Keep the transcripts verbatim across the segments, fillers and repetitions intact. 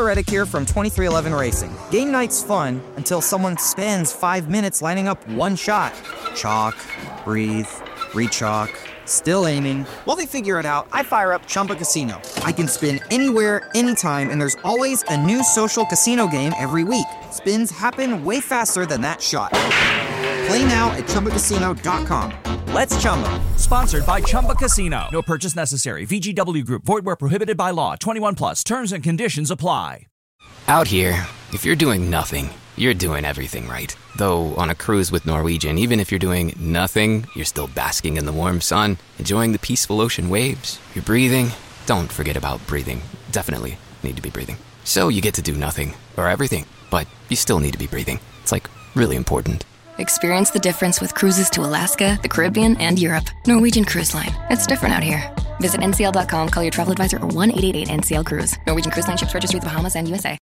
Reddick here from twenty-three eleven Racing. Game night's fun until someone spends five minutes lining up one shot. Chalk, breathe, re-chalk, still aiming. While they figure it out, I fire up Chumba Casino. I can spin anywhere, anytime, and there's always a new social casino game every week. Spins happen way faster than that shot. Play now at Chumba Casino dot com. Let's Chumba. Sponsored by Chumba Casino. No purchase necessary. V G W Group. Void where prohibited by law. twenty-one plus. Terms and conditions apply. Out here, if you're doing nothing, you're doing everything right. Though on a cruise with Norwegian, even if you're doing nothing, you're still basking in the warm sun, enjoying the peaceful ocean waves. You're breathing. Don't forget about breathing. Definitely need to be breathing. So you get to do nothing, or everything, but you still need to be breathing. It's like really important. Experience the difference with cruises to Alaska, the Caribbean, and Europe. Norwegian Cruise Line. It's different out here. Visit N C L dot com, call your travel advisor, or one eight eight eight N C L Cruise. Norwegian Cruise Line ships registry the Bahamas and U S A.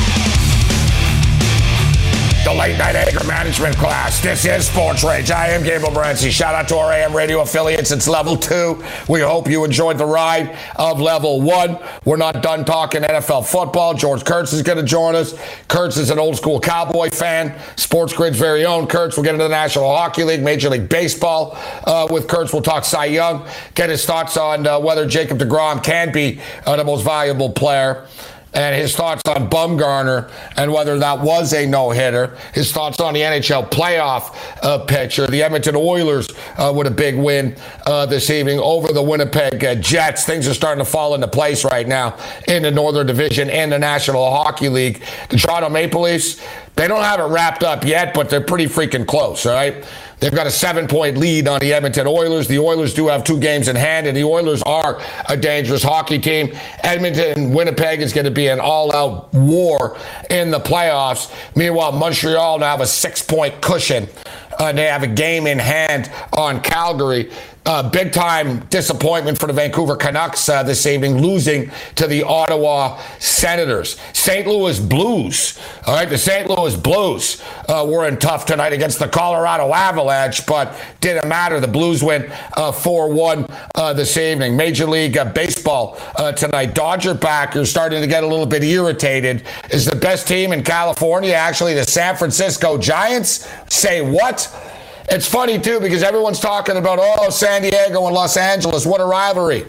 The late night anger management class. This is Sports Rage. I am Gabriel Morency. Shout out to our A M radio affiliates. It's level two. We hope you enjoyed the ride of level one. We're not done talking N F L football. George Kurtz is going to join us. Kurtz is an old school Cowboy fan. Sports Grid's very own Kurtz. We'll get into the National Hockey League, Major League Baseball uh, with Kurtz. We'll talk Cy Young, get his thoughts on uh, whether Jacob deGrom can be uh, the most valuable player, and his thoughts on Bumgarner and whether that was a no-hitter. His thoughts on the N H L playoff uh, picture. The Edmonton Oilers uh, with a big win uh, this evening over the Winnipeg uh, Jets. Things are starting to fall into place right now in the Northern Division and the National Hockey League. The Toronto Maple Leafs, they don't have it wrapped up yet, but they're pretty freaking close, all right? They've got a seven-point lead on the Edmonton Oilers. The Oilers do have two games in hand, and the Oilers are a dangerous hockey team. Edmonton, Winnipeg is going to be an all-out war in the playoffs. Meanwhile, Montreal now have a six-point cushion. Uh, they have a game in hand on Calgary. Uh, big-time disappointment for the Vancouver Canucks uh, this evening, losing to the Ottawa Senators. Saint Louis Blues, all right, the Saint Louis Blues uh, were in tough tonight against the Colorado Avalanche, but didn't matter. The Blues win uh, four one uh, this evening. Major League uh, Baseball uh, tonight. Dodger backers starting to get a little bit irritated. Is the best team in California actually the San Francisco Giants? Say what? It's funny, too, because everyone's talking about, oh, San Diego and Los Angeles, what a rivalry.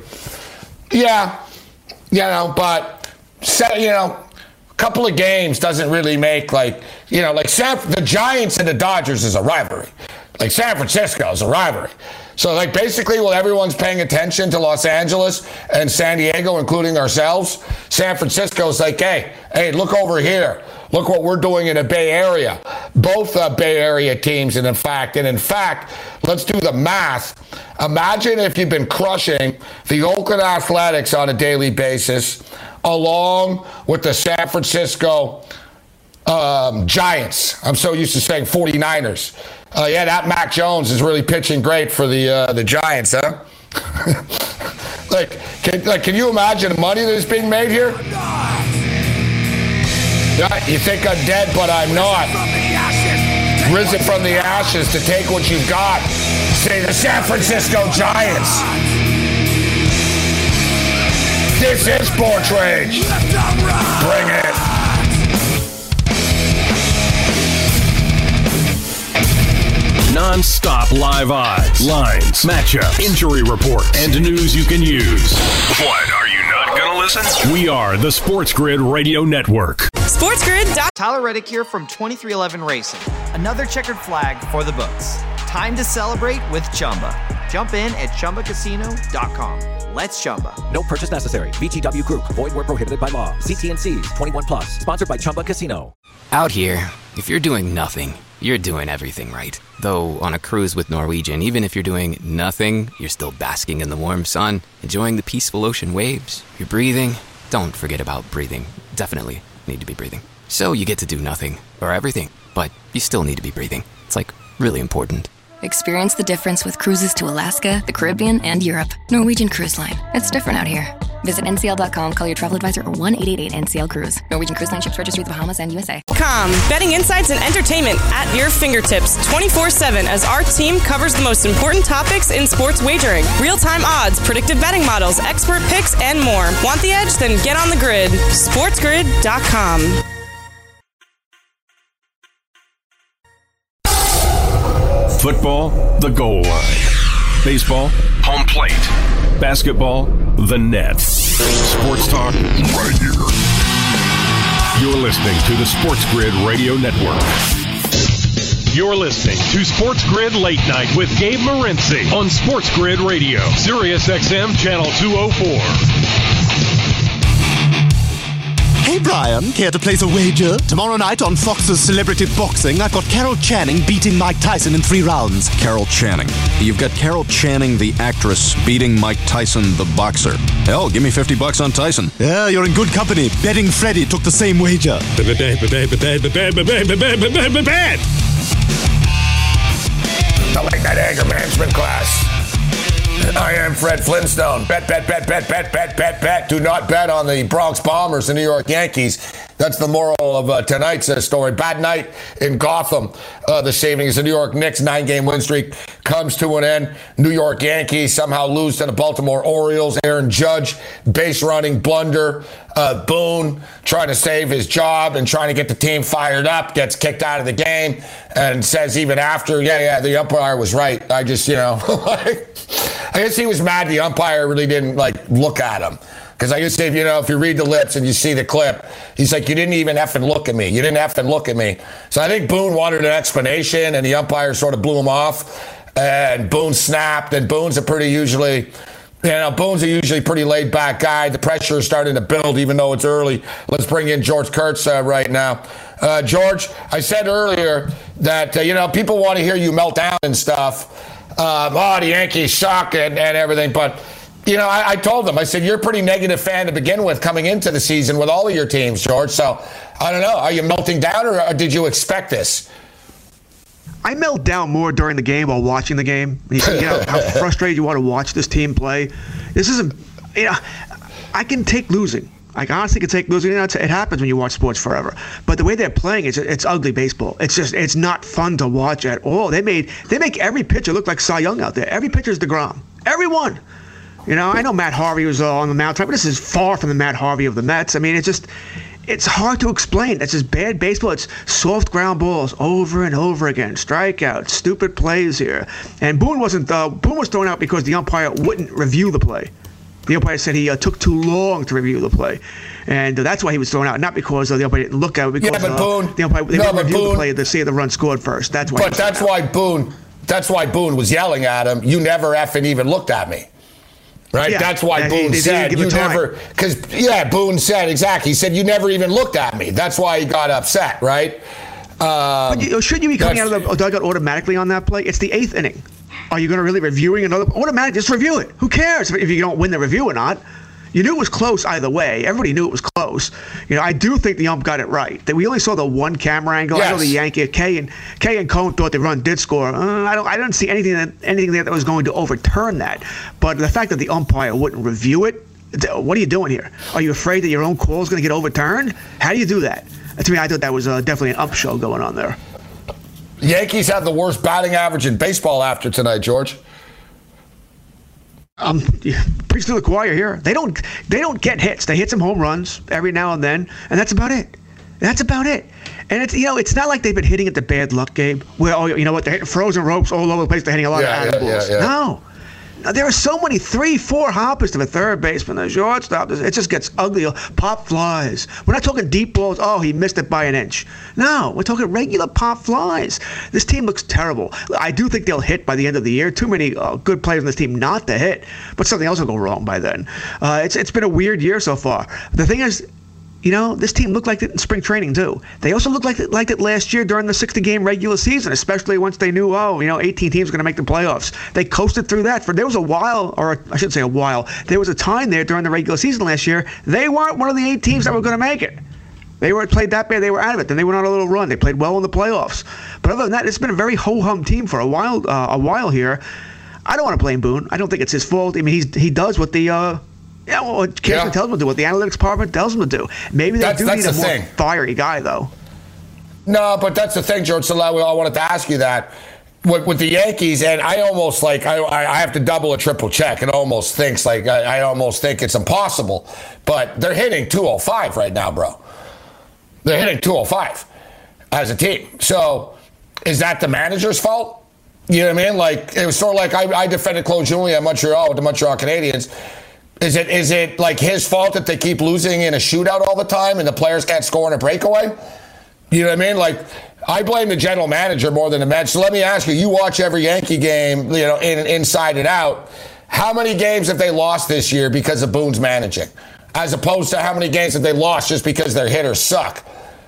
Yeah, you know, but, you know, a couple of games doesn't really make, like, you know, like San, the Giants and the Dodgers is a rivalry. Like San Francisco is a rivalry. So, like, basically, while everyone's paying attention to Los Angeles and San Diego, including ourselves, San Francisco's like, hey, hey, look over here. Look what we're doing in the Bay Area. Both uh, Bay Area teams, and in fact, and in fact, let's do the math. Imagine if you've been crushing the Oakland Athletics on a daily basis, along with the San Francisco um, Giants. I'm so used to saying forty-niners. Uh, yeah, that Mac Jones is really pitching great for the uh, the Giants, huh? like, can, like, can you imagine the money that is being made here? Yeah, you think I'm dead, but I'm not. Risen from the ashes to take what you've got. Say the San Francisco Giants. This is Sports Rage. Bring it. Non-stop live odds, lines, matchups, injury reports, and news you can use. What, are you not going to listen? We are the Sports Grid Radio Network. Sports Grid. Tyler Reddick here from twenty-three eleven Racing. Another checkered flag for the books. Time to celebrate with Chumba. Jump in at Chumba Casino dot com. Let's Chumba. No purchase necessary. V G W Group. Void where prohibited by law. See T and C's. twenty-one plus. Sponsored by Chumba Casino. Out here, if you're doing nothing, you're doing everything right. Though on a cruise with Norwegian, even if you're doing nothing, you're still basking in the warm sun, enjoying the peaceful ocean waves. You're breathing. Don't forget about breathing. Definitely need to be breathing. So you get to do nothing, or everything, but you still need to be breathing. It's like really important. Experience the difference with cruises to Alaska, the Caribbean, and Europe. Norwegian Cruise Line. It's different out here. Visit N C L dot com, call your travel advisor, or one eight eight eight N C L Cruise. Norwegian Cruise Line ships registry the Bahamas and U S A. Com, betting insights and entertainment at your fingertips twenty-four seven as our team covers the most important topics in sports wagering. Real-time odds, predictive betting models, expert picks, and more. Want the edge? Then get on the grid. sports grid dot com. Football, the goal line. Baseball, home plate. Basketball, the net. Sports talk right here. You're listening to the Sports Grid Radio Network. You're listening to Sports Grid Late Night with Gabe Morency on Sports Grid Radio, Sirius X M Channel two oh four. Hey, Brian, care to place a wager? Tomorrow night on Fox's Celebrity Boxing, I've got Carol Channing beating Mike Tyson in three rounds. Carol Channing. You've got Carol Channing, the actress, beating Mike Tyson, the boxer. Hell, give me fifty bucks on Tyson. Yeah, you're in good company. Betting Freddy took the same wager. The Late Night Anger Management Class. I am Fred Flintstone. Bet, bet, bet, bet, bet, bet, bet, bet. Do not bet on the Bronx Bombers, the New York Yankees. That's the moral of uh, tonight's uh, story. Bad night in Gotham uh, this evening as the New York Knicks nine-game win streak comes to an end. New York Yankees somehow lose to the Baltimore Orioles. Aaron Judge, base running blunder. Uh, Boone trying to save his job and trying to get the team fired up, gets kicked out of the game and says even after, yeah, yeah, the umpire was right. I just, you know, I guess he was mad the umpire really didn't, like, look at him. Because I guess if, you know, if you read the lips and you see the clip, he's like, you didn't even effing look at me. You didn't effing look at me. So I think Boone wanted an explanation, and the umpire sort of blew him off. And Boone snapped, and Boone's a pretty usually... You know, Boone's a usually pretty laid-back guy. The pressure is starting to build, even though it's early. Let's bring in George Kurtz uh, right now. Uh, George, I said earlier that, uh, you know, people want to hear you melt down and stuff. Um, oh, the Yankees suck and, and everything. But, you know, I, I told them, I said, you're a pretty negative fan to begin with coming into the season with all of your teams, George. So, I don't know. Are you melting down, or, or did you expect this? I melt down more during the game while watching the game. You know how frustrated you want to watch this team play. This isn't, you know, I can take losing. I honestly can take losing. You know, it's, it happens when you watch sports forever. But the way they're playing, it's it's ugly baseball. It's just it's not fun to watch at all. They made they make every pitcher look like Cy Young out there. Every pitcher is DeGrom. Everyone. You know, I know Matt Harvey was uh, on the mound, but this is far from the Matt Harvey of the Mets. I mean, it's just. It's hard to explain. It's just bad baseball. It's soft ground balls over and over again. Strikeouts, stupid plays here. And Boone wasn't. Uh, Boone was thrown out because the umpire wouldn't review the play. The umpire said he uh, took too long to review the play, and uh, that's why he was thrown out. Not because uh, the umpire didn't look at it. Because, yeah, but uh, Boone. The umpire they no, didn't review Boone, the play to see if the run scored first. That's why. But that's why Boone. That's why Boone was yelling at him. You never effing even looked at me. Right? Yeah, that's why yeah, Boone he, said you never, because, yeah, Boone said, exactly. He said, you never even looked at me. That's why he got upset, right? Um, but you, shouldn't you be coming out of the dugout automatically on that play? It's the eighth inning. Are you going to really reviewing another? Automatic, just review it. Who cares if you don't win the review or not? You knew it was close either way. Everybody knew it was close. You know, I do think the ump got it right. That we only saw the one camera angle. Yes. I know the Yankee Kay and Kay and Cohn thought the run did score. Uh, I don't. I didn't see anything that anything there that was going to overturn that. But the fact that the umpire wouldn't review it, what are you doing here? Are you afraid that your own call is going to get overturned? How do you do that? To me, I thought that was uh, definitely an ump show going on there. Yankees have the worst batting average in baseball after tonight, George. Um, preach to the choir here. They don't. They don't get hits. They hit some home runs every now and then, and that's about it. That's about it. And it's you know it's not like they've been hitting at the bad luck game where oh you know what they're hitting frozen ropes all over the place. They're hitting a lot yeah, of out yeah, balls. Yeah, yeah. No. Now, there are so many three, four hoppers to the third baseman, the shortstop. It just gets ugly. Pop flies. We're not talking deep balls. Oh, he missed it by an inch. No, we're talking regular pop flies. This team looks terrible. I do think they'll hit by the end of the year. Too many uh, good players on this team not to hit, but something else will go wrong by then. Uh, it's it's been a weird year so far. The thing is, you know, this team looked like it in spring training, too. They also looked like it, like it last year during the sixty-game regular season, especially once they knew, oh, you know, eighteen teams are going to make the playoffs. They coasted through that. For There was a while, or I shouldn't say a while, there was a time there during the regular season last year, they weren't one of the eight teams that were going to make it. They were played that bad, they were out of it. Then they went on a little run. They played well in the playoffs. But other than that, it's been a very ho-hum team for a while, uh, a while here. I don't want to blame Boone. I don't think it's his fault. I mean, he's he does what the... Uh, Yeah, well, what Cashman Yeah. tells them to do, what the analytics department tells them to do. Maybe they That's- do that's need a the more thing. fiery guy, though. No, but that's the thing, George. So I wanted to ask you that. With, with the Yankees, and I almost like I I have to double or triple check. It almost thinks like I, I almost think it's impossible, but they're hitting two oh five right now, bro. They're hitting two oh five as a team. So is that the manager's fault? You know what I mean? Like it was sort of like I, I defended Claude Julien at Montreal with the Montreal Canadiens. Is it is it like his fault that they keep losing in a shootout all the time and the players can't score in a breakaway? You know what I mean? Like, I blame the general manager more than the Mets. So let me ask you, you watch every Yankee game, you know, in, inside and out. How many games have they lost this year because of Boone's managing? As opposed to how many games have they lost just because their hitters suck?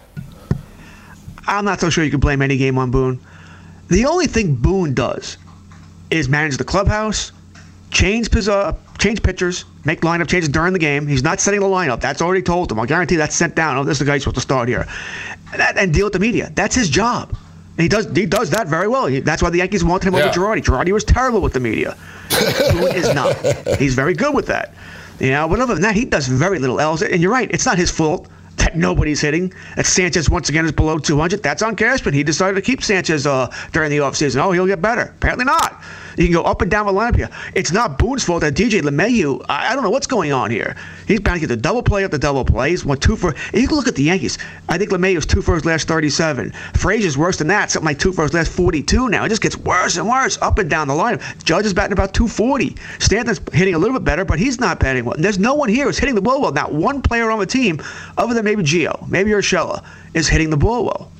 I'm not so sure you can blame any game on Boone. The only thing Boone does is manage the clubhouse, change, uh, change pitchers, make lineup changes during the game. He's not setting the lineup. That's already told him. I guarantee that's sent down. Oh, this is the guy who's supposed to start here. And, that, and deal with the media. That's his job. And he does he does that very well. He, that's why the Yankees wanted him Yeah. over Girardi. Girardi was terrible with the media. Boone is not. He's very good with that. You know, but other than that, he does very little else. And you're right. It's not his fault that nobody's hitting. That Sanchez, once again, is below two hundred. That's on Cashman. He decided to keep Sanchez uh, during the offseason. Oh, he'll get better. Apparently not. You can go up and down the lineup here. It's not Boone's fault that D J LeMahieu, I, I don't know what's going on here. He's bound to get the double play after double play. He's won two for. You can look at the Yankees. I think LeMahieu's two for his last thirty-seven. Frazier's worse than that, something like two for his last forty-two now. It just gets worse and worse up and down the lineup. Judge is batting about two forty. Stanton's hitting a little bit better, but he's not batting well. And there's no one here who's hitting the ball well. Not one player on the team, other than maybe Gio, maybe Urshela, is hitting the ball well.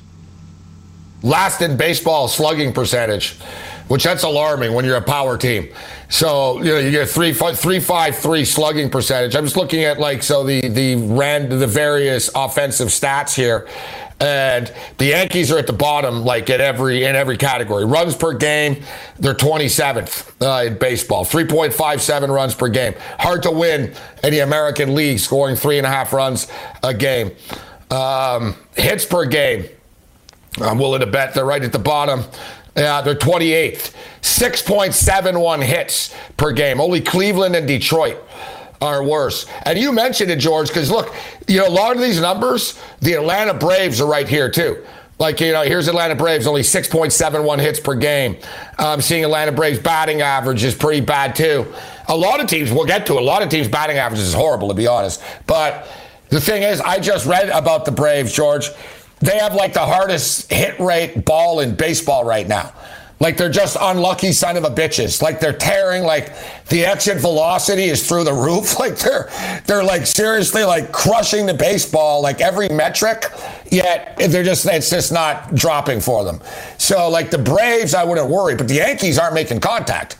Last in baseball slugging percentage, which that's alarming when you're a power team. So, you know, you get three, three, five, three slugging percentage. I'm just looking at like, so the, the ran the various offensive stats here. And the Yankees are at the bottom, like at every, in every category. Runs per game, they're twenty-seventh uh, in baseball. three point five seven runs per game. Hard to win in the American League, scoring three and a half runs a game. Um, hits per game. I'm willing to bet they're right at the bottom. Yeah, they're twenty-eighth. six point seven one hits per game. Only Cleveland and Detroit are worse. And you mentioned it, George, because look, you know, a lot of these numbers, the Atlanta Braves are right here too. Like, you know, here's Atlanta Braves, only six point seven one hits per game. I'm um, seeing Atlanta Braves batting average is pretty bad too. A lot of teams, we'll get to a lot of teams' batting average is horrible, to be honest. But the thing is, I just read about the Braves, George. They have like the hardest hit rate ball in baseball right now. Like they're just unlucky son of a bitches. Like they're tearing, like the exit velocity is through the roof. Like they're they're like seriously like crushing the baseball, like every metric, yet they're just, it's just not dropping for them. So like the Braves, I wouldn't worry, but the Yankees aren't making contact.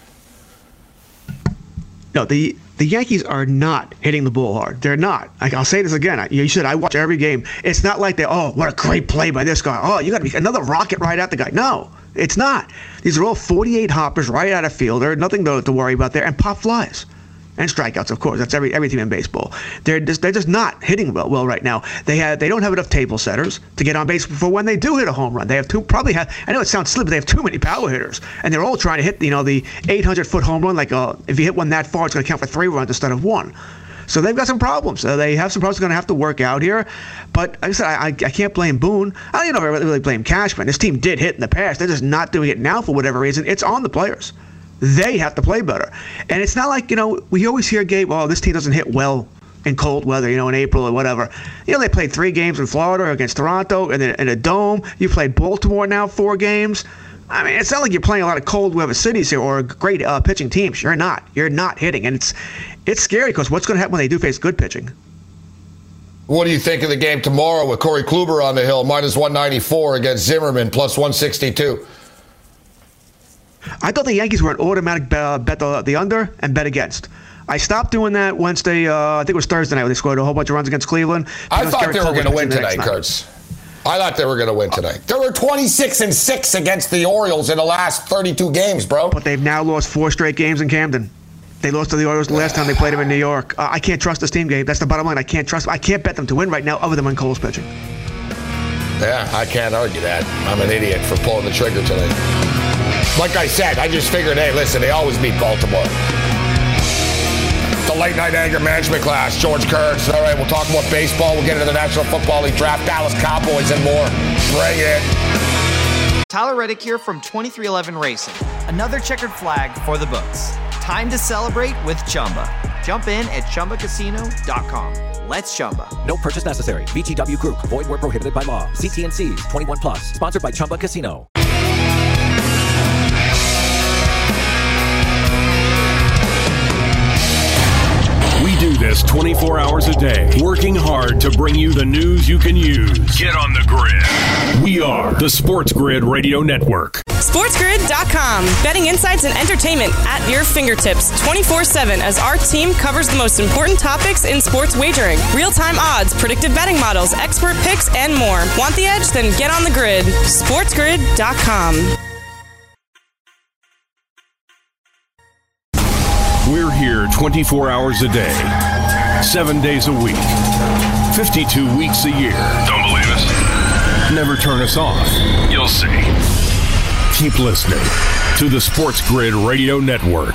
No, the the Yankees are not hitting the ball hard. They're not. Like, I'll say this again. I, you said I watch every game. It's not like they, oh, what a great play by this guy. Oh, you got to be another rocket right at the guy. No, it's not. These are all forty-eight hoppers right out of field. There's nothing to, to worry about there. And pop flies. And strikeouts, of course. That's every every team in baseball. They're just they're just not hitting well, well right now. They have they don't have enough table setters to get on base for when they do hit a home run. They have two probably have. I know it sounds silly, but they have too many power hitters, and they're all trying to hit you know the eight hundred foot home run. Like uh, if you hit one that far, it's going to count for three runs instead of one. So they've got some problems. Uh, they have some problems they're going to have to work out here. But like I said, I, I, I can't blame Boone. I don't even know if I really blame Cashman. This team did hit in the past. They're just not doing it now for whatever reason. It's on the players. They have to play better. And it's not like, you know, we always hear, Gabe, oh, this team doesn't hit well in cold weather, you know, in April or whatever. You know, they played three games in Florida against Toronto and then in a dome. You played Baltimore now four games. I mean, it's not like you're playing a lot of cold weather cities here or great uh, pitching teams. You're not. You're not hitting. And it's it's scary because what's going to happen when they do face good pitching? What do you think of the game tomorrow with Corey Kluber on the hill, minus one ninety-four against Zimmerman, plus one sixty-two? I thought the Yankees were an automatic uh, bet the, the under and bet against. I stopped doing that Wednesday, uh, I think it was Thursday night when they scored a whole bunch of runs against Cleveland. I thought they were going to win tonight, Kurtz. I thought they were going to win tonight. They were twenty-six and six against the Orioles in the last thirty-two games, bro. But they've now lost four straight games in Camden. They lost to the Orioles the last time they played them in New York. Uh, I can't trust this team, Gabe. That's the bottom line. I can't trust them. I can't bet them to win right now other than when Cole's pitching. Yeah, I can't argue that. I'm an idiot for pulling the trigger tonight. Like I said, I just figured, hey, listen, they always beat Baltimore. the late night anger management class, George Kurtz. All right, we'll talk more baseball. We'll get into the National Football League draft, Dallas Cowboys, and more. Bring it. Tyler Reddick here from twenty-three eleven Racing. Another checkered flag for the books. Time to celebrate with Chumba. Jump in at Chumba Casino dot com. Let's Chumba. No purchase necessary. V G W Group. Void where prohibited by law. See T N Cs. twenty-one plus. Sponsored by Chumba Casino. We do this twenty-four hours a day, working hard to bring you the news you can use. Get on the grid. We are the Sports Grid Radio Network. sports grid dot com. Betting insights and entertainment at your fingertips twenty-four seven as our team covers the most important topics in sports wagering. Real-time odds, predictive betting models, expert picks, and more. Want the edge? Then get on the grid. sports grid dot com. We're here twenty-four hours a day, seven days a week, fifty-two weeks a year. Don't believe us? Never turn us off. You'll see. Keep listening to the Sports Grid Radio Network.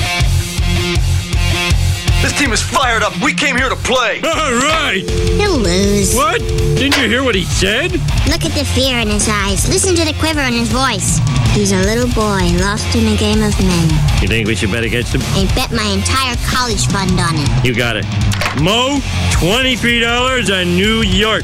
This team is fired up. We came here to play. All right. He'll lose. What? Didn't you hear what he said? Look at the fear in his eyes. Listen to the quiver in his voice. He's a little boy lost in a game of men. You think we should bet against him? I bet my entire college fund on it. You got it. Mo, twenty-three dollars on New York.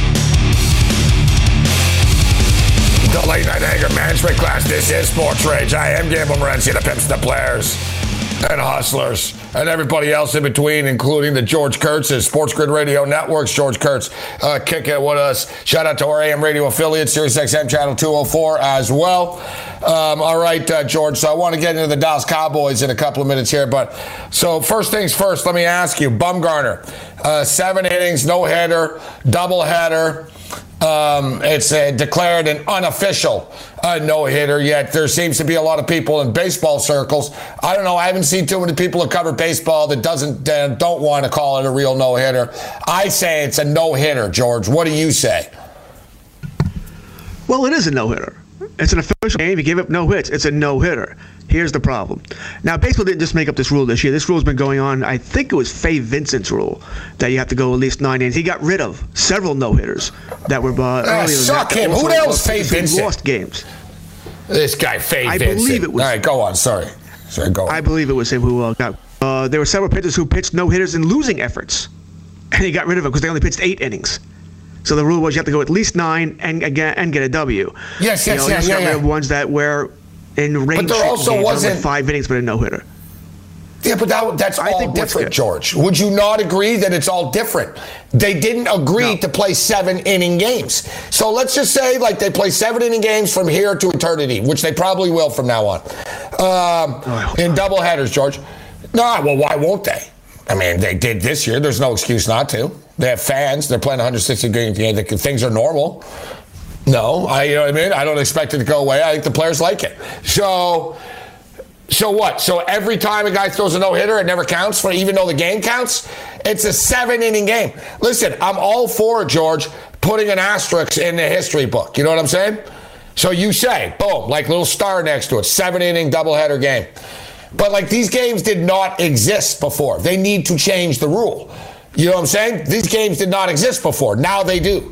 The late night anger management class. This is Sports Rage. I am Gabriel Morency, the pimps, the players, and hustlers, and everybody else in between, including the George Kurtzes, Sports Grid Radio Networks. George Kurtz, uh, kick it with us. Shout out to our A M radio affiliate, Sirius X M Channel two oh four as well. Um, all right, uh, George, so I want to get into the Dallas Cowboys in a couple of minutes here, but so first things first, let me ask you, Bumgarner, uh, seven innings, no hitter, double header. Um, it's uh, declared an unofficial uh, no-hitter, yet there seems to be a lot of people in baseball circles. I don't know. I haven't seen too many people who cover baseball that doesn't uh, don't want to call it a real no-hitter. I say it's a no-hitter, George. What do you say? Well, it is a no-hitter. It's an official game. He gave up no hits. It's a no-hitter. Here's the problem. Now, baseball didn't just make up this rule this year. This rule's been going on. I think it was Fay Vincent's rule that you have to go at least nine innings. He got rid of several no-hitters that were uh, uh, earlier. Suck than that. him. Who the hell is Fay Vincent? Lost games. This guy, Fay I Vincent. believe it was. All right, go on. Sorry. Sorry, go on. I believe it was him who uh, got. Uh, there were several pitchers who pitched no-hitters in losing efforts, and he got rid of them because they only pitched eight innings. So the rule was you have to go at least nine and again and get a W. Yes, yes, you know, yes, yeah, yeah. Ones that were in range. But there also games, wasn't five innings, but a no hitter. Yeah, but that, that's I all different, George. Would you not agree that it's all different? They didn't agree no. to play seven inning games. So let's just say like they play seven inning games from here to eternity, which they probably will from now on, um, oh, in double headers, George. No, well, why won't they? I mean, they did this year. There's no excuse not to. They have fans. They're playing one hundred sixty games. Things are normal. No, I, you know what I mean? I don't expect it to go away. I think the players like it. So, so what? So every time a guy throws a no-hitter, it never counts, for even though the game counts? It's a seven-inning game. Listen, I'm all for it, George, putting an asterisk in the history book. You know what I'm saying? So you say, boom, like little star next to it, seven-inning doubleheader game. But, like, these games did not exist before. They need to change the rule. You know what I'm saying? These games did not exist before. Now they do.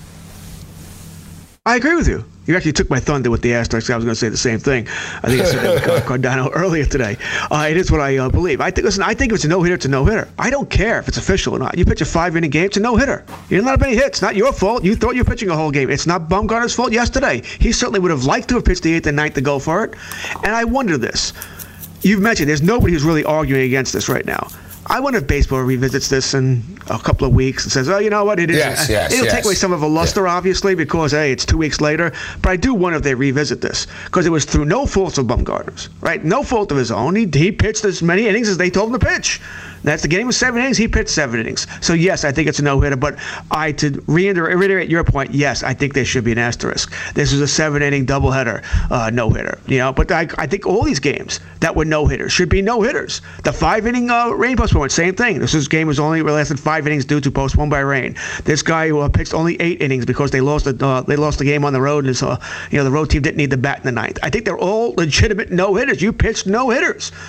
I agree with you. You actually took my thunder with the asterisk. I was going to say the same thing. I think I said that with Cardano earlier today. Uh, it is what I uh, believe. I think. Listen, I think if it's a no-hitter, it's a no-hitter. I don't care if it's official or not. You pitch a five-inning game, it's a no-hitter. You didn't let up any hits. Not your fault. You thought you were pitching a whole game. It's not Bumgarner's fault yesterday. He certainly would have liked to have pitched the eighth and ninth to go for it. And I wonder this. You've mentioned there's nobody who's really arguing against this right now. I wonder if baseball revisits this in a couple of weeks and says, oh, you know what, it is. Yes, yes, It'll yes. take away some of the luster, yeah. obviously, because, hey, it's two weeks later. But I do wonder if they revisit this, because it was through no fault of Bumgarner's, right? No fault of his own. He, he pitched as many innings as they told him to pitch. That's the game was seven innings. He pitched seven innings. So, yes, I think it's a no-hitter. But I to reiterate your point, yes, I think there should be an asterisk. This is a seven-inning doubleheader, uh, no-hitter. You know, but I, I think all these games that were no-hitters should be no-hitters. The five-inning uh, rain postponement, same thing. This was, game was only lasted five innings due to postponed by rain. This guy who uh, pitched only eight innings because they lost the uh, they lost the game on the road, and so you know the road team didn't need the bat in the ninth. I think they're all legitimate no-hitters. You pitched no-hitters.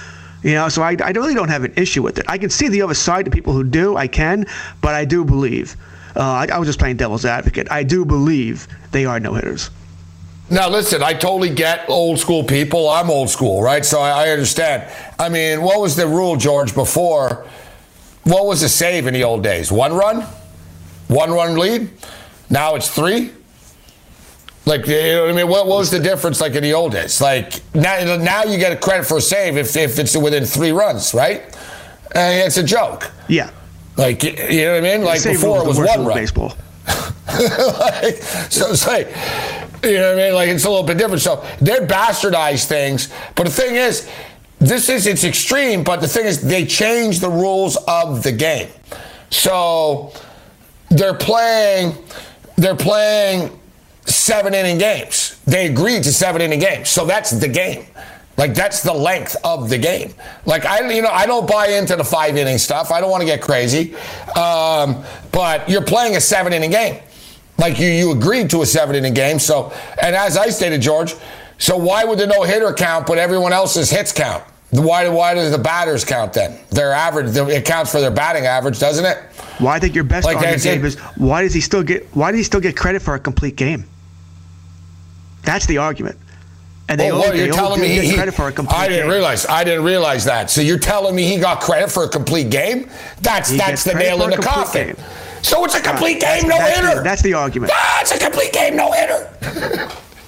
You know, so I, I really don't have an issue with it. I can see the other side to people who do. I can, but I do believe. Uh, I, I was just playing devil's advocate. I do believe they are no-hitters. Now, listen, I totally get old school people. I'm old school, right? So I, I understand. I mean, what was the rule, George, before? What was the save in the old days? One run? One run lead? Now it's three? Like, you know what I mean? What, what was the difference like in the old days? Like, now, now you get a credit for a save if, if it's within three runs, right? And it's a joke. Yeah. Like, you know what I mean? Like, before it was one run. Baseball. like, so it's like, you know what I mean? Like, it's a little bit different. So they're bastardized things. But the thing is, this is, it's extreme, but the thing is, they change the rules of the game. So they're playing, they're playing seven inning games. They agreed to seven inning games. So that's the game. Like, that's the length of the game. Like, I, you know, I don't buy into the five inning stuff. I don't want to get crazy. Um, but you're playing a seven inning game. Like, you, you agreed to a seven inning game. So, and as I stated, George, so why would the no hitter count, but everyone else's hits count? Why, why does the batters count then? Their average, it counts for their batting average, doesn't it? Well, I think your best like argument, Dave, is why does he still get, why does he still get credit for a complete game? That's the argument. And they oh, all, well, they you're all telling do me get he, credit for a complete I didn't game. realize. I didn't realize that. So you're telling me he got credit for a complete game? That's He that's gets the credit nail for in a the complete coffin. game. So it's a complete Uh, game, no that's hitter. The, that's the argument. Ah, it's a complete game, no hitter.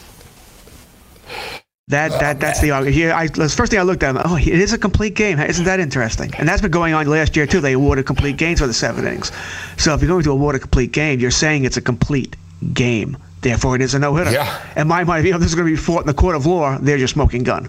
That that that's the argument. Here, I, the first thing I looked at, oh, it is a complete game. Isn't that interesting? And that's been going on last year too. They awarded complete games for the seven innings. So if you're going to award a complete game, you're saying it's a complete game. Therefore, it is a no hitter. Yeah. And my mind, you know, this is going to be fought in the court of law. They're just smoking gun.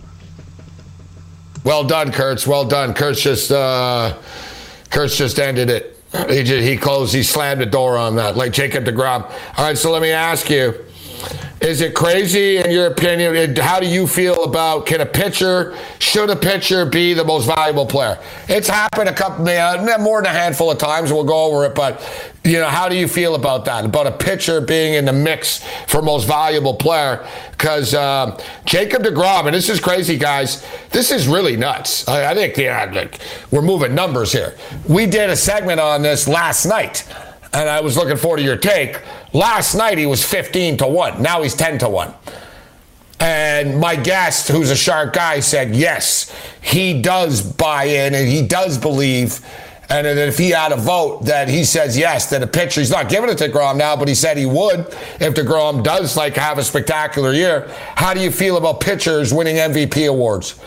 Well done, Kurtz. Well done. Kurtz just uh, Kurtz just ended it. He just, he closed. He slammed the door on that, like Jacob deGrom. All right. So let me ask you. Is it crazy in your opinion? How do you feel about, can a pitcher, should a pitcher be the most valuable player? It's happened a couple, uh, more than a handful of times. We'll go over it, but you know, how do you feel about that? About a pitcher being in the mix for most valuable player? Because um, Jacob deGrom, and this is crazy, guys. This is really nuts. I, I think yeah, like, we're moving numbers here. We did a segment on this last night. And I was looking forward to your take. Last night he was fifteen to one. Now he's ten to one. And my guest, who's a sharp guy, said yes, he does buy in and he does believe. And that if he had a vote, that he says yes, that a pitcher, he's not giving it to DeGrom now, but he said he would if DeGrom does like have a spectacular year. How do you feel about pitchers winning M V P awards?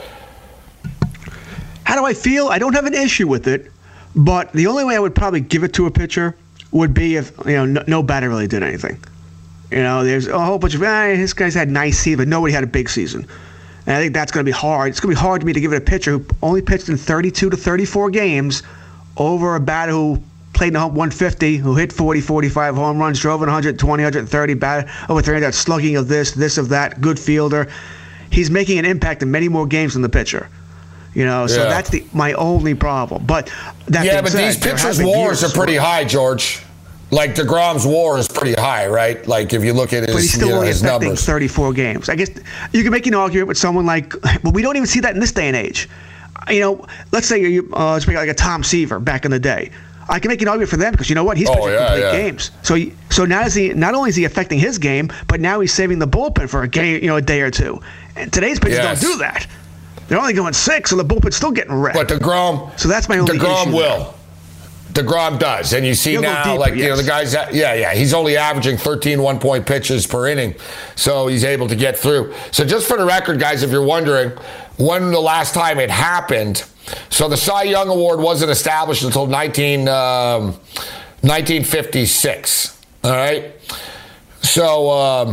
How do I feel? I don't have an issue with it, but the only way I would probably give it to a pitcher would be if, you know, no, no batter really did anything. You know, there's a whole bunch of, eh, this guy's had a nice season, but nobody had a big season. And I think that's going to be hard. It's going to be hard to me to give it a pitcher who only pitched in thirty-two to thirty-four games over a batter who played in the one fifty, who hit forty, forty-five home runs, drove in one twenty, one thirty, batter over three hundred, slugging of this, this of that, good fielder. He's making an impact in many more games than the pitcher. You know, so yeah. that's the my only problem. But that yeah, being but said, these there pitchers' have been wars years are pretty where- high, George. Like DeGrom's WAR is pretty high, right? Like if you look at his, But he's still you know, only his affecting numbers. thirty-four games. I guess you can make an argument with someone like, but we don't even see that in this day and age. You know, let's say you uh, let's make like a Tom Seaver back in the day. I can make an argument for them because you know what? He's Oh, pitching yeah, complete yeah. games. So he, so now is he not only is he affecting his game, but now he's saving the bullpen for a game, you know, a day or two. And today's pitchers Yes. don't do that. They're only going six, so the bullpen's still getting wrecked. But DeGrom, so that's my only DeGrom issue will. there. DeGrom does. And you see He'll go now, deeper, like, you know, yes. the guys, that, yeah, yeah, he's only averaging thirteen one-point pitches per inning. So he's able to get through. So just for the record, guys, if you're wondering, when the last time it happened, so the Cy Young Award wasn't established until nineteen, um, nineteen fifty-six. All right? So um,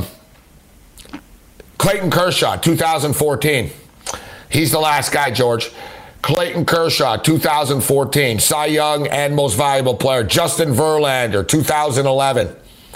Clayton Kershaw, two thousand fourteen. He's the last guy, George. Clayton Kershaw, two thousand fourteen. Cy Young and Most Valuable Player. Justin Verlander, two thousand eleven.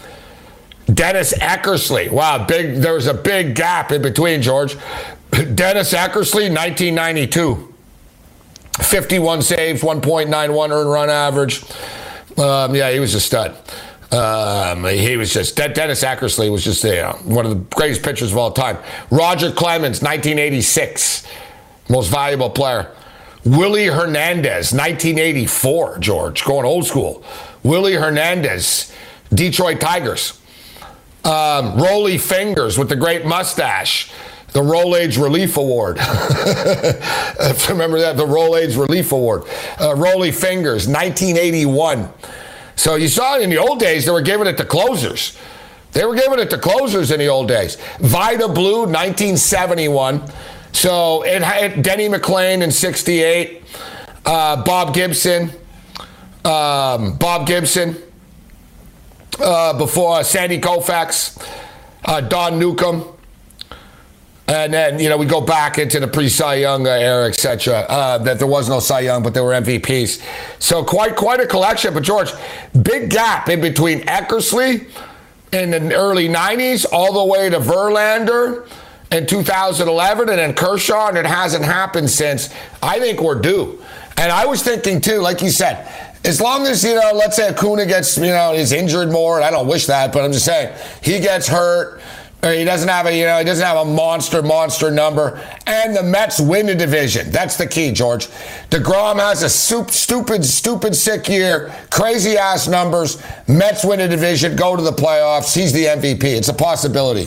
Dennis Eckersley. Wow, big. There was a big gap in between, George. Dennis Eckersley, nineteen ninety-two. fifty-one saves, one point nine one earned run average. Um, yeah, he was a stud. Um, he was just, Dennis Eckersley was just, you know, one of the greatest pitchers of all time. Roger Clemens, nineteen eighty-six. Most Valuable Player. Willie Hernandez, nineteen eighty-four, George, going old school. Willie Hernandez, Detroit Tigers. Um, Rolly Fingers with the great mustache, the Roll Age Relief Award. Remember that, the Roll Age Relief Award. Uh, Rolly Fingers, nineteen eighty-one. So you saw it in the old days, they were giving it to closers. They were giving it to closers in the old days. Vida Blue, nineteen seventy-one. So it had Denny McLain in sixty-eight. Uh, Bob Gibson. Um, Bob Gibson. Uh, before uh, Sandy Koufax. Uh, Don Newcomb. And then, you know, we go back into the pre-Cy Young uh, era, et cetera. Uh, that there was no Cy Young, but there were M V Ps. So quite quite a collection. But, George, big gap in between Eckersley in the early nineties all the way to Verlander in two thousand eleven and then Kershaw, and it hasn't happened since. I think we're due. And I was thinking, too, like you said, as long as, you know, let's say Acuna gets, you know, is injured more, and I don't wish that, but I'm just saying, he gets hurt, or he doesn't have a, you know, he doesn't have a monster, monster number, and the Mets win the division. That's the key, George. DeGrom has a soup, stupid, stupid sick year, crazy-ass numbers. Mets win the division, go to the playoffs. He's the M V P. It's a possibility.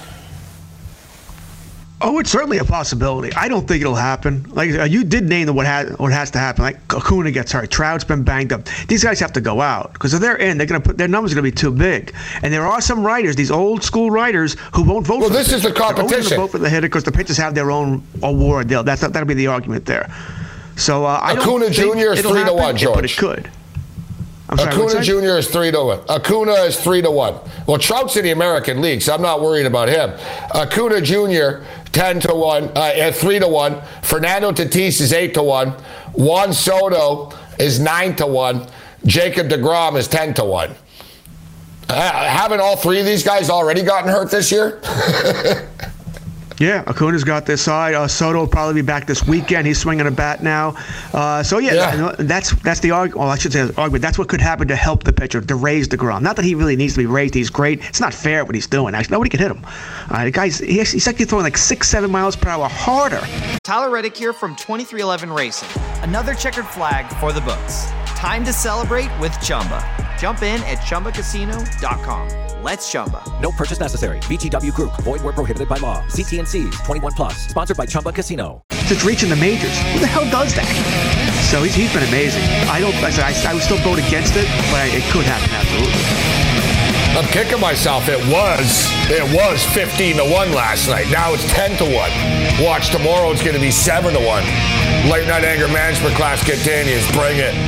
Oh, it's certainly a possibility. I don't think it'll happen. Like uh, you did name the what has what has to happen. Like Acuna gets hurt, Trout's been banged up. These guys have to go out because if they're in, they're going to put their numbers are going to be too big. And there are some writers, these old school writers, who won't vote. Well, for this the is the competition. They're only going to vote for the hitter because the pitchers have their own award. They'll, that's that'll be the argument there. So uh, I Acuna don't Junior is three to one, George. But it could. I'm sorry, Acuna Junior is three to one. Acuna is three to one. Well, Trout's in the American League, so I'm not worried about him. Acuna Junior ten to one, uh, three to one. Fernando Tatis is eight to one. Juan Soto is nine to one. Jacob DeGrom is ten to one. Uh, haven't all three of these guys already gotten hurt this year? Yeah, Acuna's got this side. Uh, Soto will probably be back this weekend. He's swinging a bat now. Uh, so, yeah, yeah. that's that's the argument. Well, I should say argument. That's what could happen to help the pitcher, to raise DeGrom. Not that he really needs to be raised. He's great. It's not fair what he's doing. Actually, nobody can hit him. Uh, the guy's, he's, he's actually throwing like six, seven miles per hour harder. Tyler Reddick here from twenty-three eleven Racing. Another checkered flag for the books. Time to celebrate with Chumba. Jump in at Chumba Casino dot com. Let's Chumba. No purchase necessary. V G W Group. Void where prohibited by law. See T N Cs. twenty-one plus. Sponsored by Chumba Casino. It's reaching the majors. Who the hell does that? So he's, he's been amazing. I don't. I, I, I would still vote against it, but it could happen absolutely. I'm kicking myself. It was it was fifteen to one last night. Now it's ten to one. Watch tomorrow. It's going to be seven to one. Late night anger management class continues. Bring it.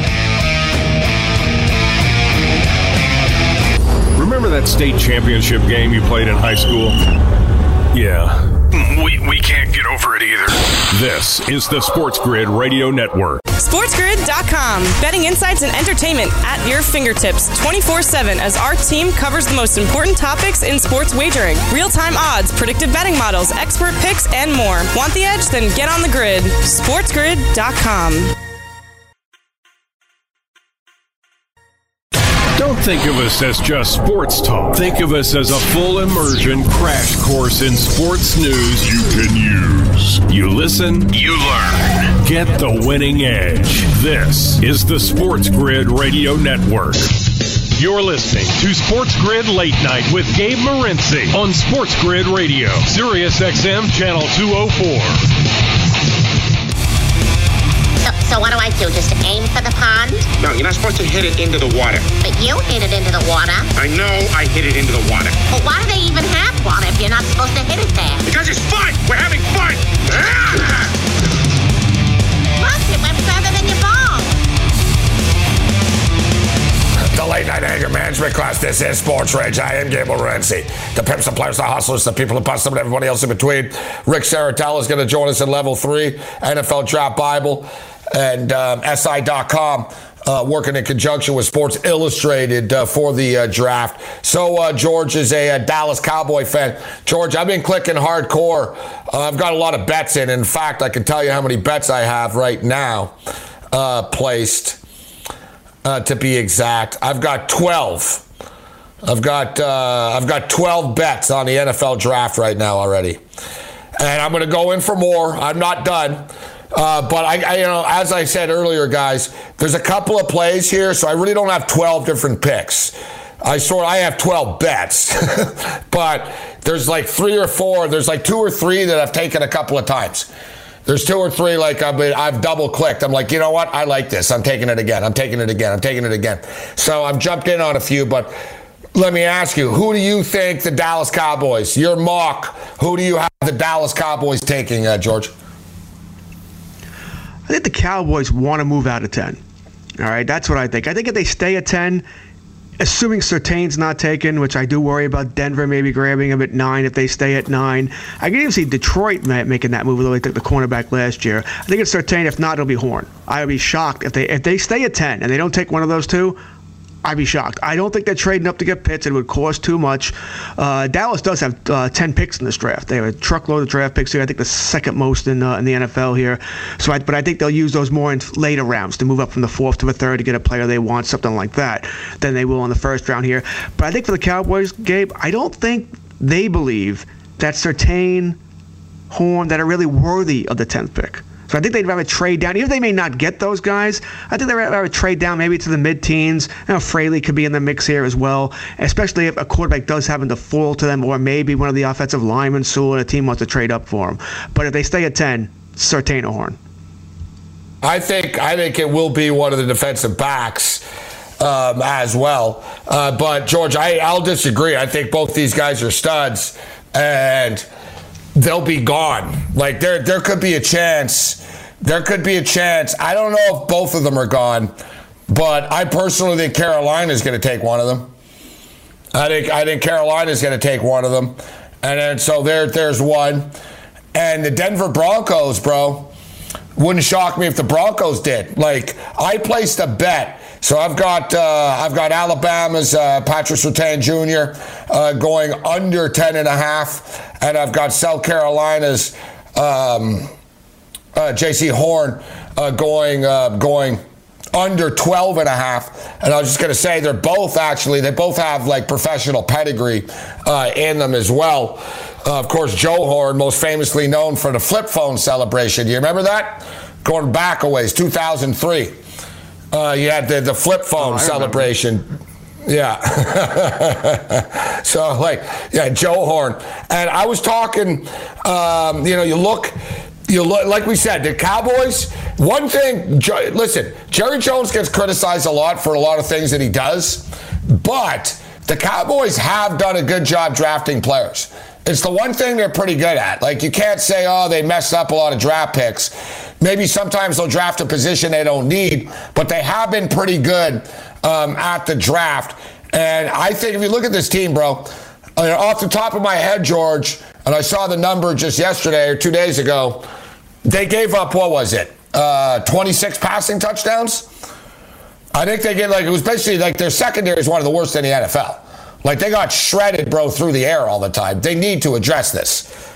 Remember that state championship game you played in high school? Yeah. We, we can't get over it either. This is the Sports Grid Radio Network. sports grid dot com. Betting insights and entertainment at your fingertips twenty-four seven as our team covers the most important topics in sports wagering. Real-time odds, predictive betting models, expert picks, and more. Want the edge? Then get on the grid. sports grid dot com. Don't think of us as just sports talk. Think of us as a full immersion crash course in sports news you can use. You listen, you learn. Get the winning edge. This is the Sports Grid Radio Network. You're listening to Sports Grid Late Night with Gabe Morency on Sports Grid Radio, Sirius X M Channel two oh four. So, so what do I do? Just aim for the pond? No, you're not supposed to hit it into the water. But you hit it into the water. I know I hit it into the water. Well, why do they even have water if you're not supposed to hit it there? Because it's fun! We're having fun! Look, it went further than your ball. The late night anger management class. This is Sports Rage. I am Gabe Morency. The pimps, the players, the hustlers, the people who bust them, and everybody else in between. Rick Saratella is going to join us in level three, N F L Draft Bible, and um, S I dot com. Uh, working in conjunction with Sports Illustrated uh, for the uh, draft. So uh, George is a, a Dallas Cowboy fan. George, I've been clicking hardcore. Uh, I've got a lot of bets in. In fact, I can tell you how many bets I have right now uh, placed. Uh, to be exact, I've got twelve. I've got uh, I've got twelve bets on the N F L draft right now already, and I'm going to go in for more. I'm not done. Uh, but I, I, you know, as I said earlier, guys, there's a couple of plays here, so I really don't have twelve different picks. I sort I have twelve bets, but there's like three or four. There's like two or three that I've taken a couple of times. There's two or three like I've, been, I've double clicked. I'm like, you know what? I like this. I'm taking it again. I'm taking it again. I'm taking it again. So I've jumped in on a few, but let me ask you, who do you think the Dallas Cowboys, your mock, who do you have the Dallas Cowboys taking, uh, George? I think the Cowboys want to move out of ten. All right, that's what I think. I think if they stay at ten, assuming Surtain's not taken, which I do worry about Denver maybe grabbing him at nine if they stay at nine. I can even see Detroit making that move, although they took the cornerback last year. I think it's Surtain. If not, it'll be Horn. I would be shocked if they if they stay at ten and they don't take one of those two. I'd be shocked. I don't think they're trading up to get Pitts. It would cost too much. Uh, Dallas does have uh, ten picks in this draft. They have a truckload of draft picks here. I think the second most in uh, in the N F L here. So, I, but I think they'll use those more in later rounds to move up from the fourth to the third to get a player they want, something like that, than they will in the first round here. But I think for the Cowboys, Gabe, I don't think they believe that Surtain, Horn, that are really worthy of the tenth pick. So I think they'd rather trade down. Even if they may not get those guys, I think they'd rather trade down maybe to the mid-teens. You know, Fraley could be in the mix here as well, especially if a quarterback does happen to fall to them, or maybe one of the offensive linemen, Sewell, and a team wants to trade up for him. But if they stay at ten, Surtain or Horn. I think I think it will be one of the defensive backs um, as well. Uh, but, George, I, I'll disagree. I think both these guys are studs, and they'll be gone. Like, there there could be a chance. There could be a chance. I don't know if both of them are gone, but I personally think Carolina is going to take one of them. I think I think Carolina is going to take one of them. And then so there there's one. And the Denver Broncos, bro, wouldn't shock me if the Broncos did. Like, I placed a bet. So I've got uh, I've got Alabama's uh, Patrick Surtain Junior uh, going under ten and a half, and I've got South Carolina's um, uh, J C Horn uh, going uh, going under twelve and a half. And I was just going to say they're both actually they both have like professional pedigree uh, in them as well. Uh, of course, Joe Horn, most famously known for the flip phone celebration. Do you remember that? Going back a ways, two thousand three. Uh, you had the, the flip phone oh, celebration. Yeah. So, like, yeah, Joe Horn. And I was talking, um, you know, you look, you look, like we said, the Cowboys, one thing, listen, Jerry Jones gets criticized a lot for a lot of things that he does, but the Cowboys have done a good job drafting players. It's the one thing they're pretty good at. Like, you can't say, oh, they messed up a lot of draft picks. Maybe sometimes they'll draft a position they don't need, but they have been pretty good um, at the draft. And I think if you look at this team, bro, uh, off the top of my head, George, and I saw the number just yesterday or two days ago, they gave up, what was it, uh, twenty-six passing touchdowns? I think they get, like, it was basically like their secondary is one of the worst in the N F L. Like, they got shredded, bro, through the air all the time. They need to address this.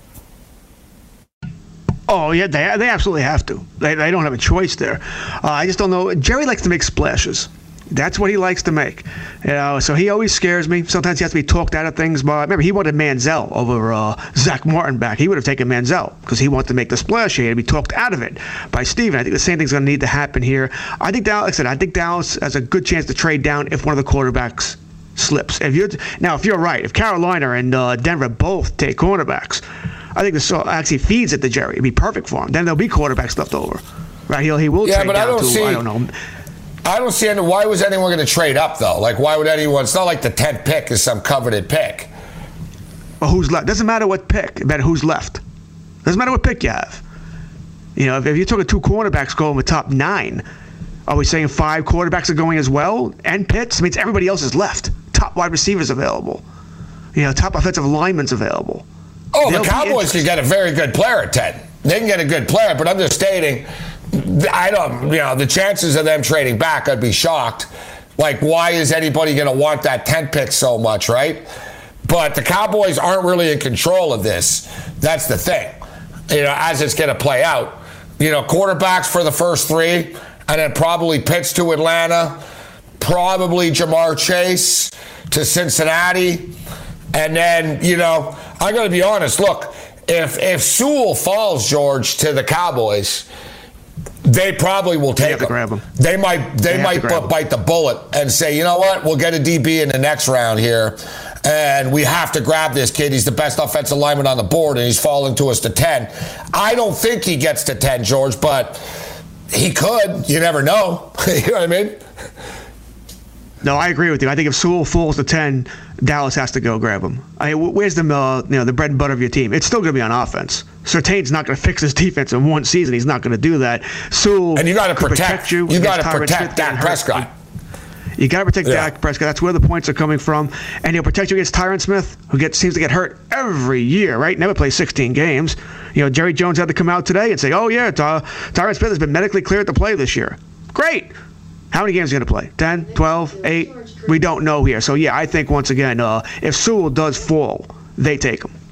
Oh, yeah, they they absolutely have to. They they don't have a choice there. Uh, I just don't know. Jerry likes to make splashes. That's what he likes to make. You know, so he always scares me. Sometimes he has to be talked out of things. But remember, he wanted Manziel over uh, Zach Martin back. He would have taken Manziel because he wanted to make the splash. He had to be talked out of it by Steven. I think the same thing's going to need to happen here. I think Dallas, like I said, I think Dallas has a good chance to trade down if one of the quarterbacks slips. If you're now, if you're right, if Carolina and uh, Denver both take cornerbacks, I think this actually feeds it to Jerry. It'd be perfect for him. Then there'll be quarterbacks left over, right? He'll he will yeah, trade but down I don't to see, I don't know. I don't see any. Why was anyone going to trade up though? Like, why would anyone? It's not like the tenth pick is some coveted pick. Well, who's left? Doesn't matter what pick. It matters who's left. Doesn't matter what pick you have. You know, if, if you're talking two cornerbacks going with top nine, are we saying five quarterbacks are going as well? And Pitts means everybody else is left. Top wide receivers available. You know, top offensive linemen's available. Oh, They'll the Cowboys can get a very good player at ten. They can get a good player, but I'm just stating, I don't, you know, the chances of them trading back, I'd be shocked. Like, why is anybody going to want that tenth pick so much, right? But the Cowboys aren't really in control of this. That's the thing. You know, as it's going to play out. You know, quarterbacks for the first three, and then probably Pitts to Atlanta, probably Jamar Chase to Cincinnati. And then, you know, I got to be honest. Look, if if Sewell falls, George, to the Cowboys, they probably will take him. Grab him. They might they, they might b- bite the bullet and say, you know what, we'll get a D B in the next round here, and we have to grab this kid. He's the best offensive lineman on the board, and he's falling to us to ten. I don't think he gets to ten, George, but he could. You never know. You know what I mean? No, I agree with you. I think if Sewell falls to ten, Dallas has to go grab him. I mean, where's the uh, you know the bread and butter of your team? It's still going to be on offense. Surtain's not going to fix his defense in one season. He's not going to do that. Sewell, and you got to protect, protect you. You got to Tyron protect Smith Dak Prescott. You got to protect yeah. Dak Prescott. That's where the points are coming from. And he'll protect you against Tyron Smith, who gets seems to get hurt every year. Right? Never plays sixteen games. You know, Jerry Jones had to come out today and say, "Oh yeah, Ty- Tyron Smith has been medically cleared to play this year." Great. How many games is he going to play? ten, twelve, eight? We don't know here. So, yeah, I think, once again, uh, if Sewell does fall, they take him.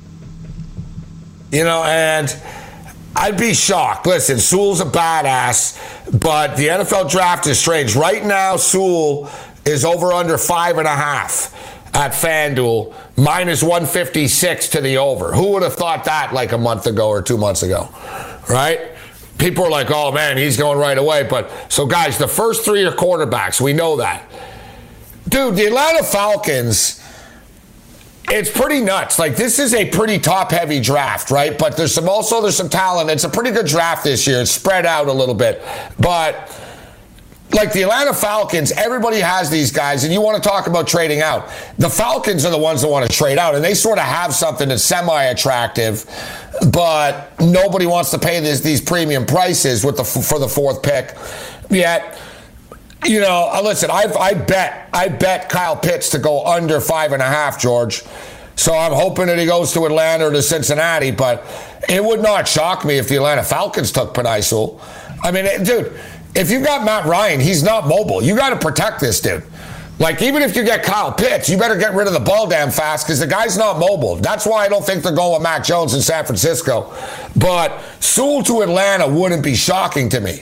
You know, and I'd be shocked. Listen, Sewell's a badass, but the N F L draft is strange. Right now, Sewell is over under five and a half at FanDuel, minus one fifty-six to the over. Who would have thought that like a month ago or two months ago, right? People are like, oh, man, he's going right away. But so, guys, the first three are quarterbacks. We know that. Dude, the Atlanta Falcons, it's pretty nuts. Like, this is a pretty top-heavy draft, right? But there's some also there's some talent. It's a pretty good draft this year. It's spread out a little bit. But, like, the Atlanta Falcons, everybody has these guys, and you want to talk about trading out. The Falcons are the ones that want to trade out, and they sort of have something that's semi-attractive, but nobody wants to pay this, these premium prices with the for the fourth pick. Yet, you know, listen, I've, I bet I bet Kyle Pitts to go under five and a half, George. So I'm hoping that he goes to Atlanta or to Cincinnati, but it would not shock me if the Atlanta Falcons took Penei Sewell. I mean, dude, if you got Matt Ryan, he's not mobile. You got to protect this dude. Like, even if you get Kyle Pitts, you better get rid of the ball damn fast because the guy's not mobile. That's why I don't think they're going with Mac Jones in San Francisco. But Sewell to Atlanta wouldn't be shocking to me.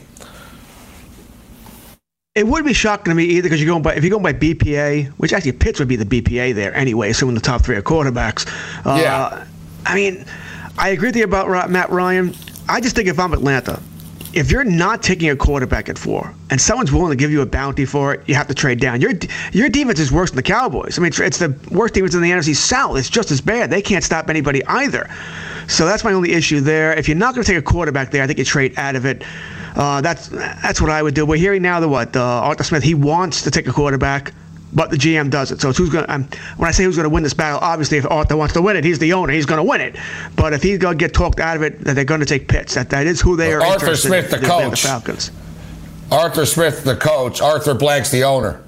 It wouldn't be shocking to me either because you're going by if you're going by B P A, which actually Pitts would be the B P A there anyway, assuming the top three are quarterbacks. Uh, yeah. I mean, I agree with you about Matt Ryan. I just think if I'm Atlanta, if you're not taking a quarterback at four and someone's willing to give you a bounty for it, you have to trade down. Your your defense is worse than the Cowboys. I mean, it's, it's the worst defense in the N F C South. It's just as bad. They can't stop anybody either. So that's my only issue there. If you're not going to take a quarterback there, I think you trade out of it. Uh, that's that's what I would do. We're hearing now that what uh, Arthur Smith, he wants to take a quarterback, but the G M doesn't. So it's who's going. Um, when I say who's going to win this battle, obviously if Arthur wants to win it, he's the owner. He's going to win it. But if he's going to get talked out of it, that they're going to take Pitts. That that is who they are. Arthur Smith, the coach. The Falcons. Arthur Smith, the coach. Arthur Blank's the owner.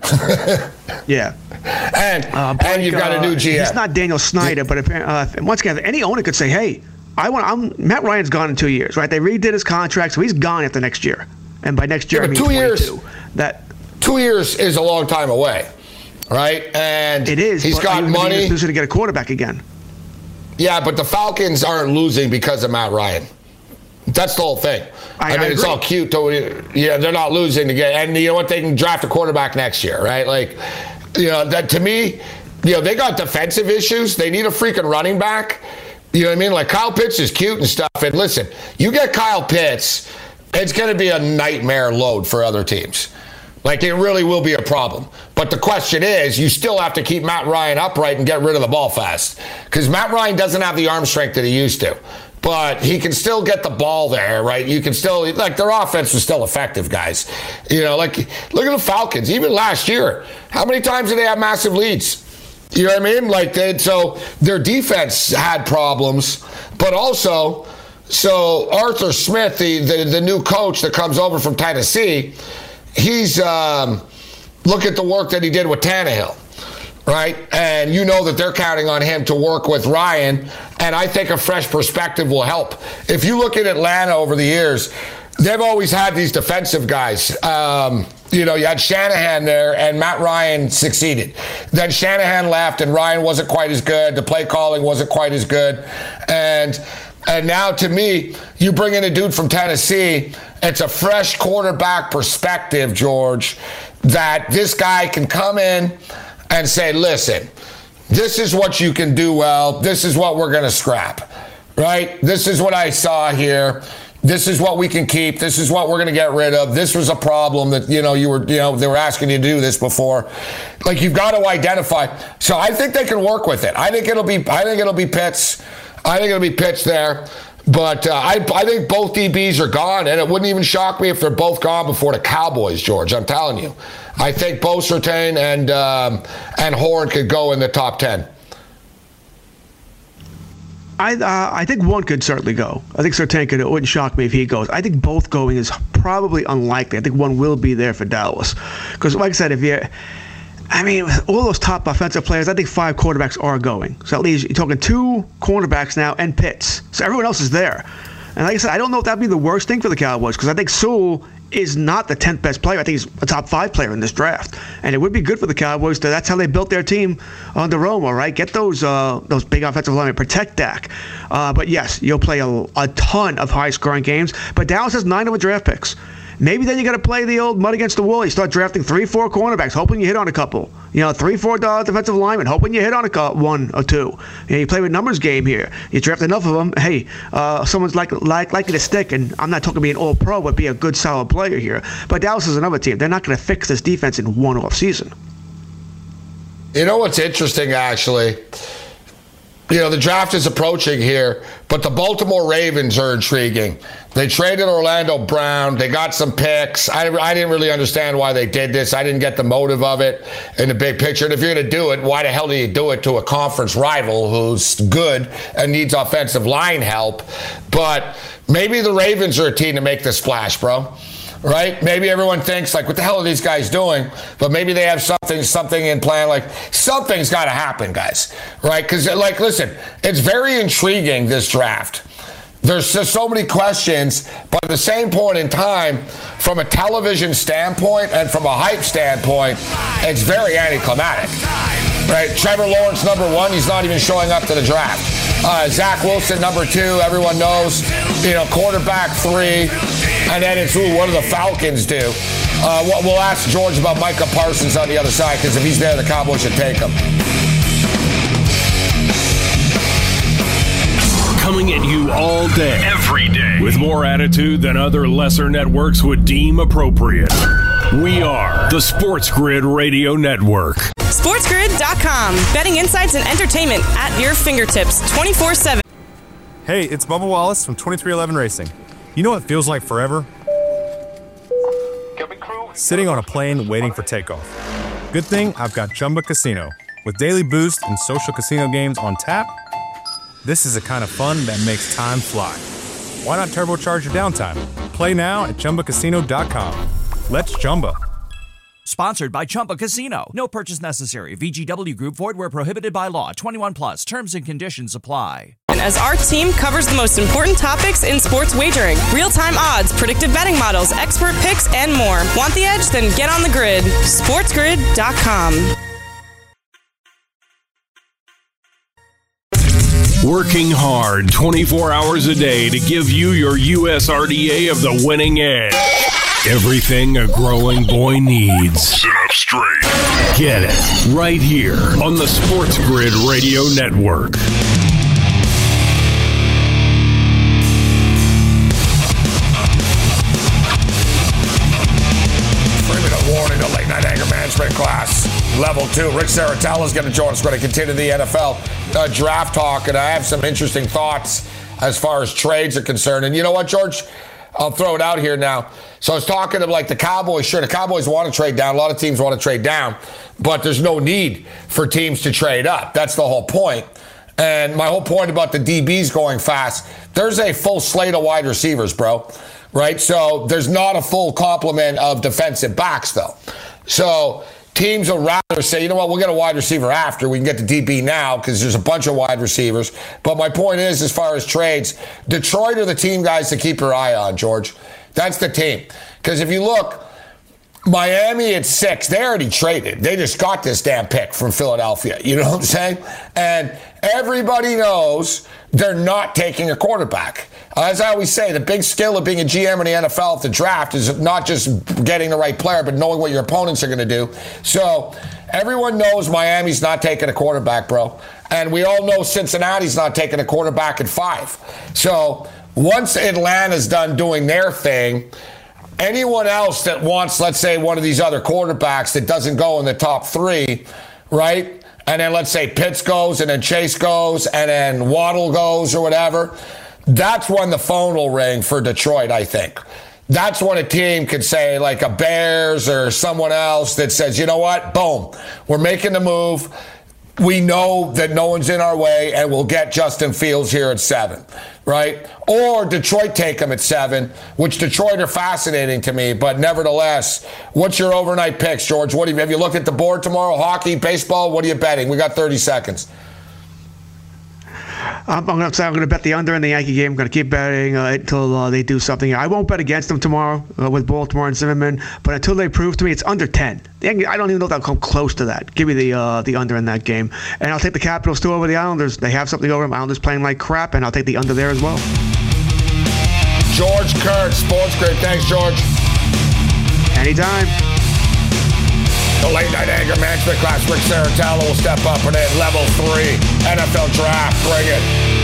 Yeah. And uh, Blank, and you've got a new G M. He's not Daniel Snyder, but uh, once again, any owner could say, "Hey, I want. I'm Matt Ryan's gone in two years, right? They redid his contract, so he's gone after next year." And by next year, yeah, I mean two years. That two years is a long time away, right? And it is. He's got money. He's to get a quarterback again. Yeah, but the Falcons aren't losing because of Matt Ryan. That's the whole thing. I, I mean, I it's all cute. To, yeah, they're not losing to get. And you know what? They can draft a quarterback next year, right? Like, you know, that to me, you know, they got defensive issues. They need a freaking running back. You know what I mean? Like, Kyle Pitts is cute and stuff. And listen, you get Kyle Pitts, it's going to be a nightmare load for other teams. Like, it really will be a problem. But the question is, you still have to keep Matt Ryan upright and get rid of the ball fast. Because Matt Ryan doesn't have the arm strength that he used to. But he can still get the ball there, right? You can still, like, their offense was still effective, guys. You know, like, look at the Falcons. Even last year, how many times did they have massive leads? You know what I mean? Like, they, so their defense had problems, but also... So Arthur Smith, the, the, the new coach that comes over from Tennessee, he's um, look at the work that he did with Tannehill, right? And you know that they're counting on him to work with Ryan, and I think a fresh perspective will help. If you look at Atlanta over the years, they've always had these defensive guys. Um, you know, you had Shanahan there, and Matt Ryan succeeded. Then Shanahan left, and Ryan wasn't quite as good. The play calling wasn't quite as good. And... And now, to me, you bring in a dude from Tennessee, it's a fresh quarterback perspective, George, that this guy can come in and say, listen, this is what you can do well. This is what we're going to scrap, right? This is what I saw here. This is what we can keep. This is what we're going to get rid of. This was a problem that, you know, you were, you know, they were asking you to do this before. Like, you've got to identify. So I think they can work with it. I think it'll be, I think it'll be Pitts. I think it'll be Pitts there. But uh, I, I think both D Bs are gone, and it wouldn't even shock me if they're both gone before the Cowboys, George. I'm telling you. I think both Surtain and um, and Horn could go in the top ten. I uh, I think one could certainly go. I think Surtain could. It wouldn't shock me if he goes. I think both going is probably unlikely. I think one will be there for Dallas. Because, like I said, if you I mean, all those top offensive players, I think five quarterbacks are going. So at least you're talking two cornerbacks now and Pitts. So everyone else is there. And like I said, I don't know if that'd be the worst thing for the Cowboys, because I think Sewell is not the tenth best player. I think he's a top five player in this draft. And it would be good for the Cowboys. To, that's how they built their team under Romo, right? Get those uh, those big offensive linemen, protect Dak. Uh, but yes, you'll play a, a ton of high-scoring games. But Dallas has nine of the draft picks. Maybe then you got to play the old mud against the wall. You start drafting three, four cornerbacks, hoping you hit on a couple. You know, three, four uh, defensive linemen, hoping you hit on a co- one or two. You know, you play with numbers game here. You draft enough of them. Hey, uh, someone's like, like likely to stick, and I'm not talking be an all-pro, but be a good, solid player here. But Dallas is another team. They're not going to fix this defense in one off season. You know what's interesting, actually? You know, the draft is approaching here, but the Baltimore Ravens are intriguing. They traded Orlando Brown. They got some picks. I, I didn't really understand why they did this. I didn't get the motive of it in the big picture. And if you're going to do it, why the hell do you do it to a conference rival who's good and needs offensive line help? But maybe the Ravens are a team to make the splash, bro. Right? Maybe everyone thinks, like, what the hell are these guys doing? But maybe they have something something in plan. Like, something's got to happen, guys. Right? Because, like, listen, it's very intriguing, this draft. There's just so many questions, but at the same point in time, from a television standpoint and from a hype standpoint, it's very anticlimactic. Right? Trevor Lawrence, number one, he's not even showing up to the draft. Uh, Zach Wilson, number two, everyone knows. You know, quarterback three. And then it's, ooh, what do the Falcons do? Uh, we'll ask George about Micah Parsons on the other side, because if he's there, the Cowboys should take him. Coming at you all day, every day, with more attitude than other lesser networks would deem appropriate. We are the Sports Grid Radio Network. sports grid dot com. Betting insights and entertainment at your fingertips twenty-four seven. Hey, it's Bubba Wallace from twenty-three eleven Racing. You know what feels like forever? Sitting on a plane waiting for takeoff. Good thing I've got Chumba Casino. With daily boost and social casino games on tap, this is the kind of fun that makes time fly. Why not turbocharge your downtime? Play now at Chumba Casino dot com. Let's Chumba. Sponsored by Chumba Casino. No purchase necessary. V G W Group. Void where prohibited by law. twenty-one plus. Terms and conditions apply. As our team covers the most important topics in sports wagering. Real-time odds, predictive betting models, expert picks, and more. Want the edge? Then get on the grid. sports grid dot com. Working hard twenty-four hours a day to give you your U S R D A of the winning edge. Everything a growing boy needs. Sit up straight. Get it right here on the Sports Grid Radio Network. Warning, the late night anger management class, level two. Rick Saratella is going to join us. We're going to continue the N F L uh, draft talk, and I have some interesting thoughts as far as trades are concerned. And you know what, George? I'll throw it out here now. So I was talking to like the Cowboys. Sure, the Cowboys want to trade down. A lot of teams want to trade down, but there's no need for teams to trade up. That's the whole point. And my whole point about the D Bs going fast, there's a full slate of wide receivers, bro. Right? So there's not a full complement of defensive backs, though. So teams will rather say, you know what, we'll get a wide receiver after. We can get the D B now because there's a bunch of wide receivers. But my point is, as far as trades, Detroit are the team, guys, to keep your eye on, George. That's the team. Because if you look, Miami at six, they already traded. They just got this damn pick from Philadelphia. You know what I'm saying? And everybody knows they're not taking a quarterback. As I always say, the big skill of being a G M in the N F L at the draft is not just getting the right player, but knowing what your opponents are going to do. So Everyone knows Miami's not taking a quarterback, bro. And we all know Cincinnati's not taking a quarterback at five. So once Atlanta's done doing their thing, anyone else that wants, let's say, one of these other quarterbacks that doesn't go in the top three, right? And then let's say Pitts goes, and then Chase goes, and then Waddle goes or whatever. That's when the phone will ring for Detroit, I think. That's when a team could say, like a Bears or someone else that says, you know what, boom, we're making the move. We know that no one's in our way, and we'll get Justin Fields here at seven, right? Or Detroit take them at seven, which Detroit are fascinating to me, but nevertheless, what's your overnight picks, George? What do you, have you looked at the board tomorrow? Hockey, baseball, what are you betting? We got thirty seconds. I'm, I'm going to bet the under in the Yankee game. I'm going to keep betting uh, until uh, they do something. I won't bet against them tomorrow uh, with Baltimore and Zimmerman, but until they prove to me it's under ten. I don't even know if they'll come close to that. Give me the uh, the under in that game. And I'll take the Capitals too over the Islanders. They have something over them. Islanders playing like crap, and I'll take the under there as well. George Kurtz, Sports Grid. Thanks, George. Anytime. The late night anger management class, Rick Serritella will step up and in level three N F L draft. Bring it.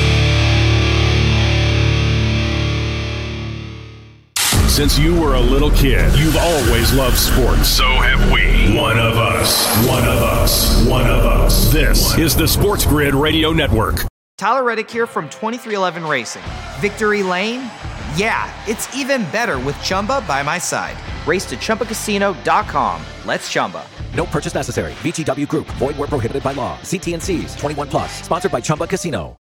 Since you were a little kid, you've always loved sports. So have we. One of us. One of us. One of us. This is the Sports Grid Radio Network. Tyler Reddick here from twenty-three eleven Racing. Victory Lane? Yeah, it's even better with Chumba by my side. Race to Chumba Casino dot com. Let's Chumba. No purchase necessary. V G W Group. Void where prohibited by law. See T and C's. twenty-one plus. Sponsored by Chumba Casino.